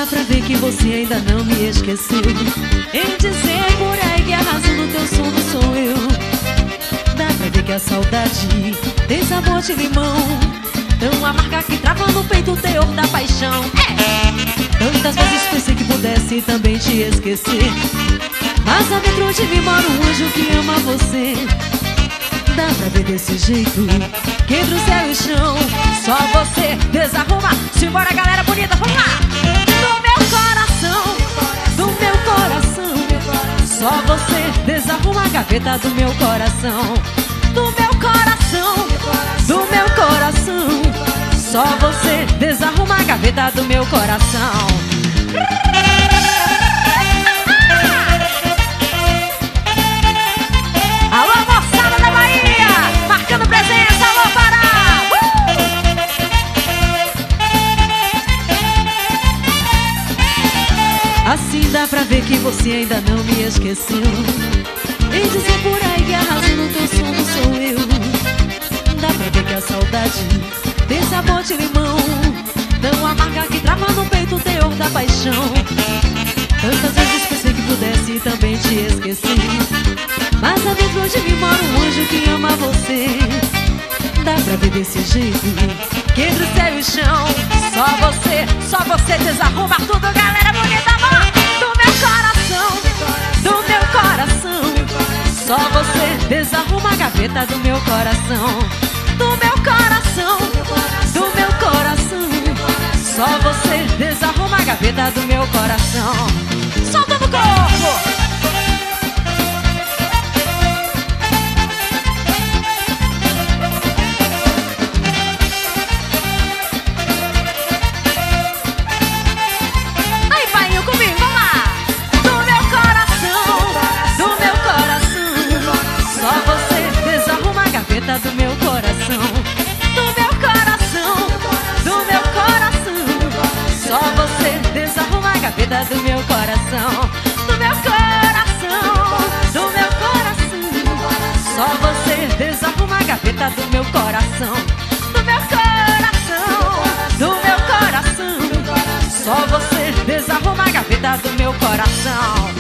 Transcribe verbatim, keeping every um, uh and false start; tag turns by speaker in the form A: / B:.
A: pra ver que você ainda não me esqueceu, em dizer por aí que a razão do teu sono sou eu. Dá pra ver que a saudade tem sabor de limão, tão amarga que trava no peito o teor da paixão. É. Tantas vezes pensei que pudesse também te esquecer, mas há dentro de mim mora um anjo que ama você. Dá pra ver desse jeito que entre o céu e o chão só você desarruma. Simbora, galera bonita, vamos lá! Do meu coração, do meu coração, só você desarruma a gaveta do meu coração. Do meu coração, do meu coração, só você desarruma a gaveta do meu coração. Alô, moçada da Bahia, marcando presença, alô, Pará! Uh! Assim dá pra ver que você ainda não me esqueceu, em dizer por aí que a razão do teu sono sou eu. Dá pra ver que a saudade tem sabor de limão, tão amarga que trava no peito o teor da paixão. Tantas vezes pensei que pudesse também te esquecer, mas há dentro de mim mora um anjo que ama você. Dá pra ver desse jeito que entre o céu e o chão só você, só você desarruma tudo, galera bonita, vamos! Do meu coração, do meu coração, só você desarruma a gaveta do meu coração. Do meu coração, do meu coração, só você desarruma a gaveta do meu coração. Solta no corpo! Aí, painho, comigo, vamos lá! Do meu coração, do meu coração, só você desarruma a gaveta do meu coração. Do meu coração, do meu coração, só você desarruma a gaveta do meu coração. Do meu coração, do meu coração, só você desarruma a gaveta do meu coração. Do meu coração, do meu coração, só você desarruma a gaveta do meu coração.